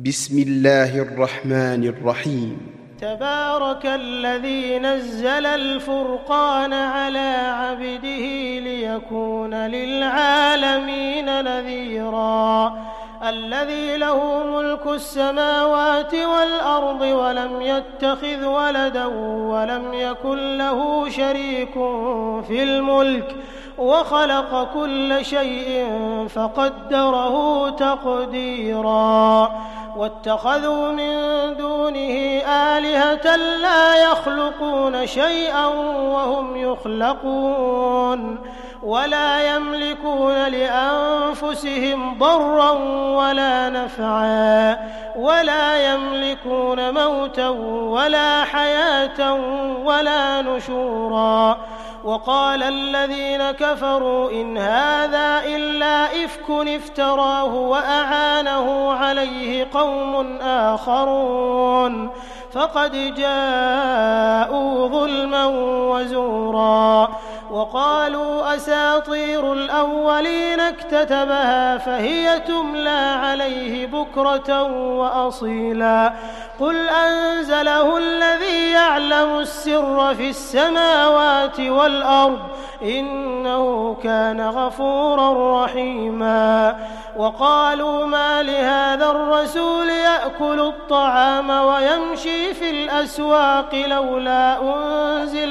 بسم الله الرحمن الرحيم. تبارك الذي نزل الفرقان على عبده ليكون للعالمين نذيرا الذي له ملك السماوات والأرض ولم يتخذ ولدا ولم يكن له شريك في الملك وخلق كل شيء فقدره تقديرا واتخذوا من دونه آلهة لا يخلقون شيئا وهم يخلقون ولا يملكون لأنفسهم ضرا ولا نفعا ولا يملكون موتا ولا حياة ولا نشورا وقال الذين كفروا إن هذا إلا إفك افتراه وأعانه عليه قوم آخرون فقد جاءوا ظلما وزورا وقالوا أساطير الأولين اكتتبها فهي تملى عليه بكرة وأصيلا قل أنزله الذي يعلم السر في السماوات والأرض إنه كان غفورا رحيما وقالوا ما لهذا الرسول يأكل الطعام ويمشي في الأسواق لولا أنزل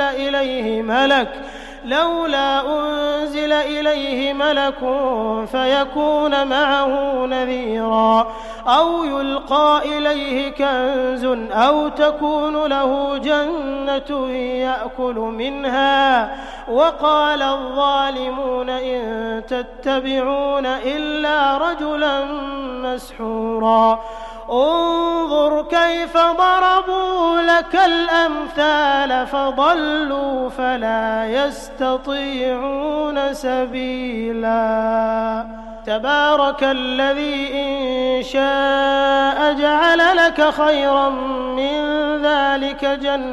إليه ملك فيكون معه نذيرا أو يلقى إليه كنز أو تكون له جنة يأكل منها وقال الظالمون إن تتبعون إلا رجلا مسحورا انظر كيف ضربوا لك الأمثال فضلوا فلا يستطيعون سبيلا تبارك الذي إن شاء جعل لك خيرا من ذلك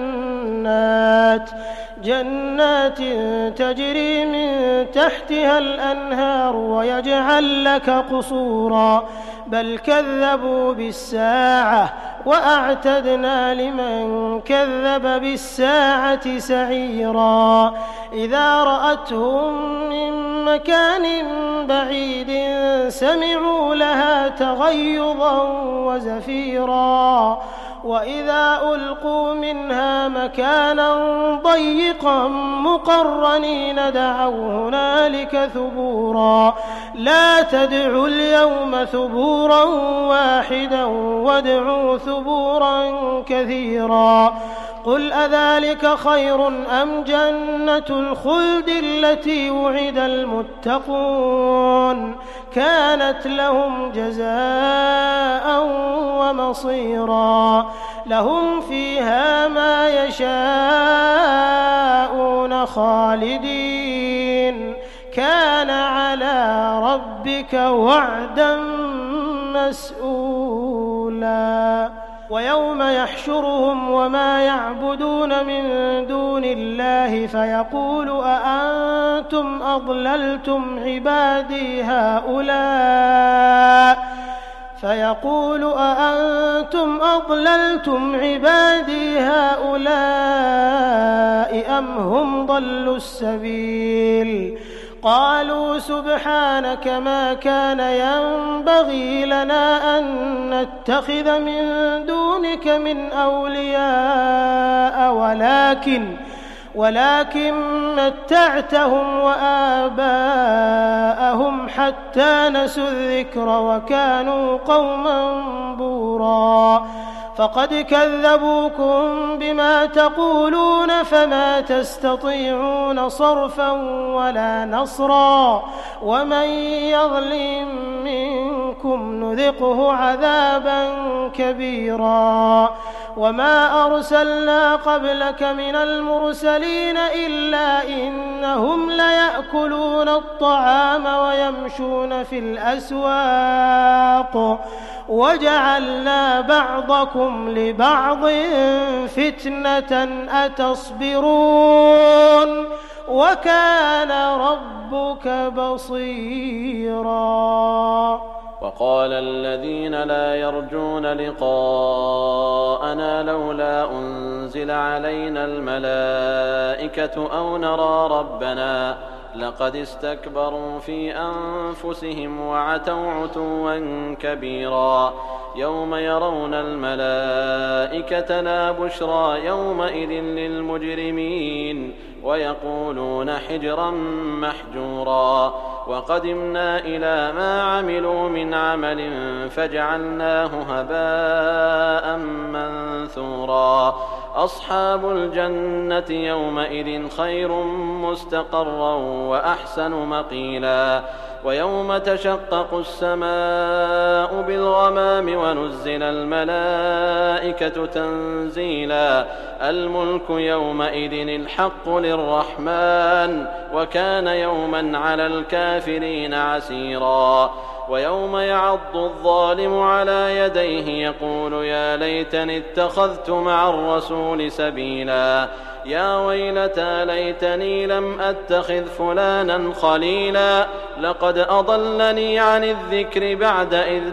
جنات تجري من تحتها الأنهار ويجعل لك قصورا بل كذبوا بالساعة وأعتدنا لمن كذب بالساعة سعيرا إذا رأتهم من مكان بعيد سمعوا لها تغيظا وزفيرا وإذا ألقوا منها مكانا ضيقا مقرنين دعوا هنالك ثبورا لا تدعوا اليوم ثبورا واحدا وادعوا ثبورا كثيرا قل أذلك خير أم جنة الخلد التي وعد المتقون كانت لهم جزاء ومصيرا لهم فيها ما يشاءون خالدين كان على ربك وعدا مسئولا ويوم يحشرهم وما يعبدون من دون الله فيقول أأنتم أضللتم عبادي هؤلاء أم هم ضلوا السبيل قالوا سبحانك ما كان ينبغي لنا أن نتخذ من دونك من أولياء ولكن متعتهم وآباءهم حتى نسوا الذكر وكانوا قوما بورا فقد كذبوكم بما تقولون فما تستطيعون صرفا ولا نصرا ومن يظلم منكم نذقه عذابا كبيرا وما أرسلنا قبلك من المرسلين إلا إنهم ليأكلون الطعام ويمشون في الأسواق وجعلنا بعضكم لبعض فتنة أتصبرون وكان ربك بصيرا وقال الذين لا يرجون لقاءنا لولا أنزل علينا الملائكة أو نرى ربنا لقد استكبروا في أنفسهم وعتوا عتوا كبيرا يوم يرون الملائكة لا بشرى يومئذ للمجرمين ويقولون حجرا محجورا وقدمنا إلى ما عملوا من عمل فجعلناه هباء منثورا أصحاب الجنة يومئذ خير مستقرا وأحسن مقيلا ويوم تشقق السماء بالغمام ونزل الملائكة تنزيلا الملك يومئذ الحق للرحمن وكان يوما على الكافرين عسيرا ويوم يعض الظالم على يديه يقول يا ليتني اتخذت مع الرسول سبيلا يا ويلتى ليتني لم أتخذ فلانا خليلا لقد أضلني عن الذكر بعد إذ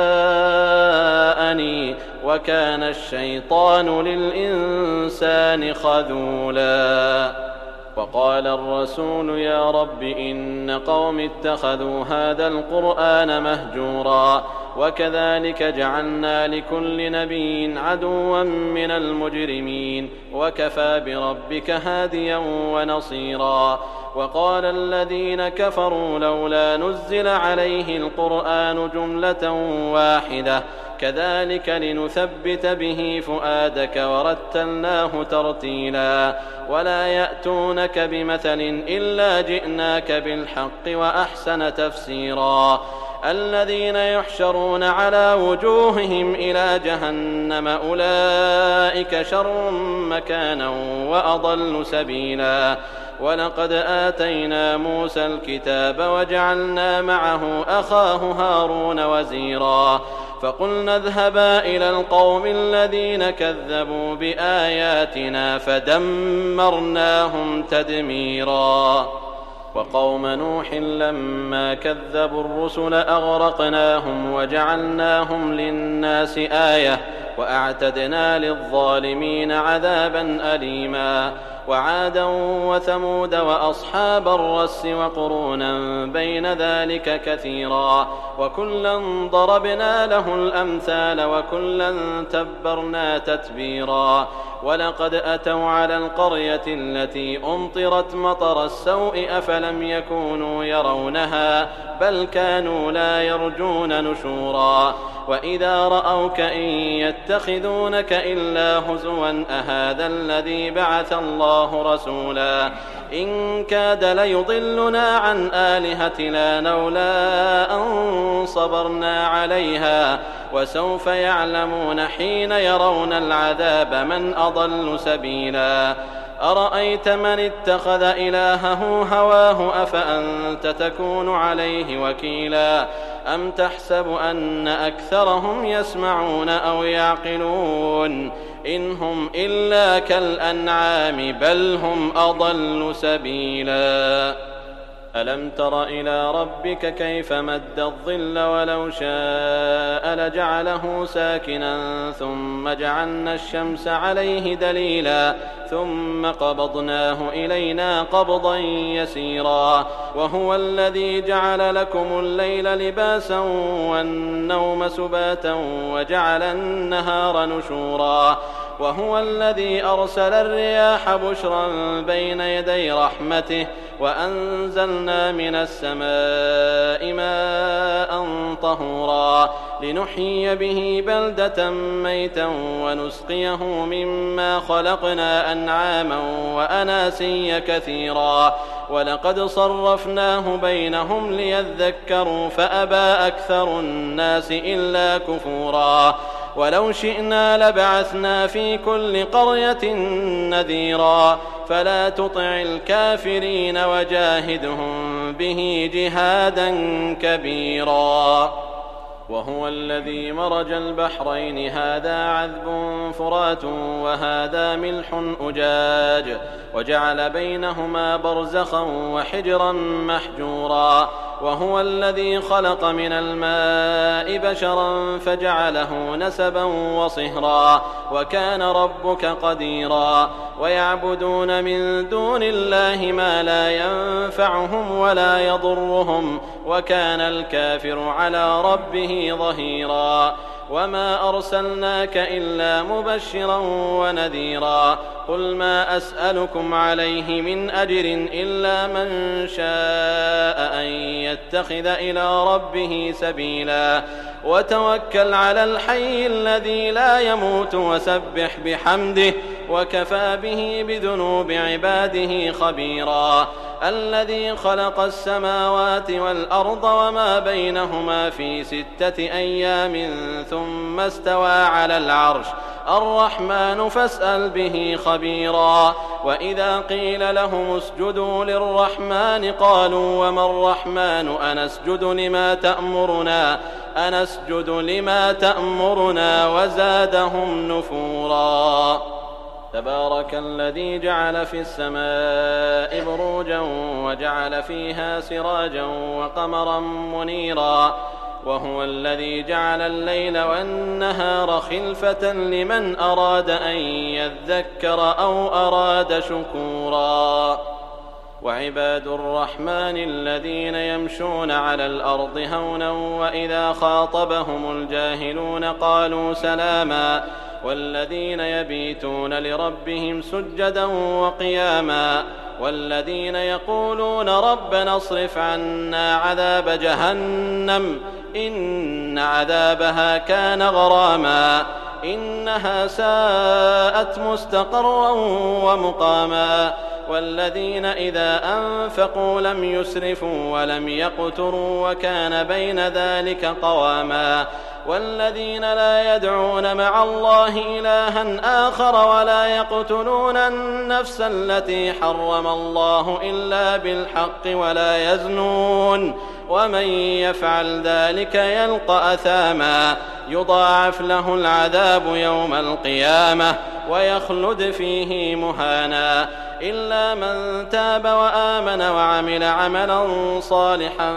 جاءني وكان الشيطان للإنسان خذولا وقال الرسول يا رب إن قوم اتخذوا هذا القرآن مهجورا وكذلك جعلنا لكل نبي عدوا من المجرمين وكفى بربك هاديا ونصيرا وقال الذين كفروا لولا نزل عليه القرآن جملة واحدة كذلك لنثبت به فؤادك ورتلناه ترتيلا ولا يأتونك بمثل إلا جئناك بالحق وأحسن تفسيرا الذين يحشرون على وجوههم إلى جهنم أولئك شر مكانا وأضل سبيلا ولقد آتينا موسى الكتاب وجعلنا معه أخاه هارون وزيرا فقلنا اذهبا إلى القوم الذين كذبوا بآياتنا فدمرناهم تدميرا وقوم نوح لما كذبوا الرسل أغرقناهم وجعلناهم للناس آية وأعتدنا للظالمين عذابا أليما وعادا وثمود وأصحاب الرس وقرونا بين ذلك كثيرا وكلا ضربنا له الأمثال وكلا تبرنا تتبيرا ولقد أتوا على القرية التي أمطرت مطر السوء أفلم يكونوا يرونها بل كانوا لا يرجون نشورا وإذا رأوك إن يتخذونك إلا هزوا أهذا الذي بعث الله رسولا إن كاد ليضلنا عن آلهتنا لولا أن صبرنا عليها وسوف يعلمون حين يرون العذاب من أضل سبيلا أرأيت من اتخذ إلهه هواه أفأنت تكون عليه وكيلا أم تحسب أن أكثرهم يسمعون أو يعقلون إن هم إلا كالأنعام بل هم أضل سبيلا ألم تر إلى ربك كيف مد الظل ولو شاء لجعله ساكنا ثم جعلنا الشمس عليه دليلا ثم قبضناه إلينا قبضا يسيرا وهو الذي جعل لكم الليل لباسا والنوم سباتا وجعل النهار نشورا وهو الذي أرسل الرياح بشرا بين يدي رحمته وأنزلنا من السماء ماء طهورا لنحيي به بلدة ميتا ونسقيه مما خلقنا أنعاما وأناسيا كثيرا ولقد صرفناه بينهم ليذكروا فأبى أكثر الناس إلا كفورا ولو شئنا لبعثنا في كل قرية نذيرا فلا تطع الكافرين وجاهدهم به جهادا كبيرا وهو الذي مرج البحرين هذا عذب فرات وهذا ملح أجاج وجعل بينهما برزخا وحجرا محجورا وهو الذي خلق من الماء بشرا فجعله نسبا وصهرا وكان ربك قديرا ويعبدون من دون الله ما لا ينفعهم ولا يضرهم وكان الكافر على ربه ظهيرا وما أرسلناك إلا مبشرا ونذيرا قل ما أسألكم عليه من أجر إلا من شاء أن يتخذ إلى ربه سبيلا وتوكل على الحي الذي لا يموت وسبح بحمده وكفى به بذنوب عباده خبيرا الذي خلق السماوات والأرض وما بينهما في 6 أيام ثم استوى على العرش الرحمن فاسأل به خبيرا وإذا قيل لهم اسجدوا للرحمن قالوا وما الرحمن أنسجد لما تأمرنا وزادهم نفورا تبارك الذي جعل في السماء بروجا وجعل فيها سراجا وقمرا منيرا وهو الذي جعل الليل والنهار خلفة لمن أراد أن يذكر أو أراد شكورا وعباد الرحمن الذين يمشون على الأرض هونا وإذا خاطبهم الجاهلون قالوا سلاما والذين يبيتون لربهم سجدا وقياما والذين يقولون ربنا اصرف عنا عذاب جهنم إن عذابها كان غراما إنها ساءت مستقرا ومقاما والذين إذا أنفقوا لم يسرفوا ولم يقتروا وكان بين ذلك قواما والذين لا يدعون مع الله إلها آخر ولا يقتلون النفس التي حرم الله إلا بالحق ولا يزنون ومن يفعل ذلك يلقى أثاما يضاعف له العذاب يوم القيامة ويخلد فيه مهانا إلا من تاب وآمن وعمل عملا صالحا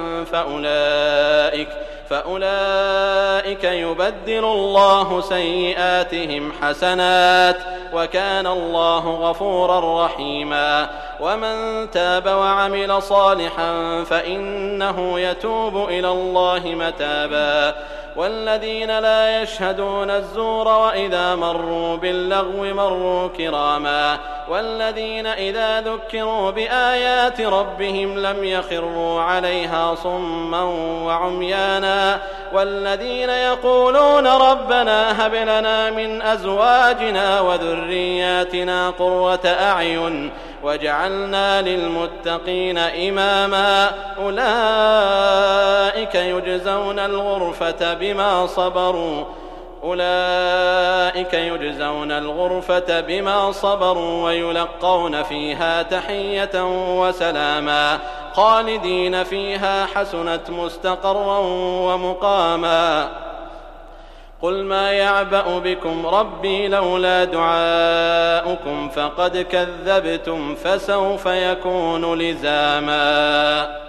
فأولئك يبدل الله سيئاتهم حسنات وكان الله غفورا رحيما ومن تاب وعمل صالحا فإنه يتوب إلى الله متابا والذين لا يشهدون الزور وإذا مروا باللغو مروا كراما والذين إذا ذكروا بآيات ربهم لم يخروا عليها صما وعميانا والذين يقولون ربنا هب لنا من أزواجنا وذرياتنا قرة أعين وجعلنا للمتقين إماما أولئك يجزون الغرفة بما صبروا ويلقون فيها تحية وسلاما خالدين فيها حسنت مستقرا ومقاما قل ما يعبأ بكم ربي لولا دعاؤكم فقد كذبتم فسوف يكون لزاما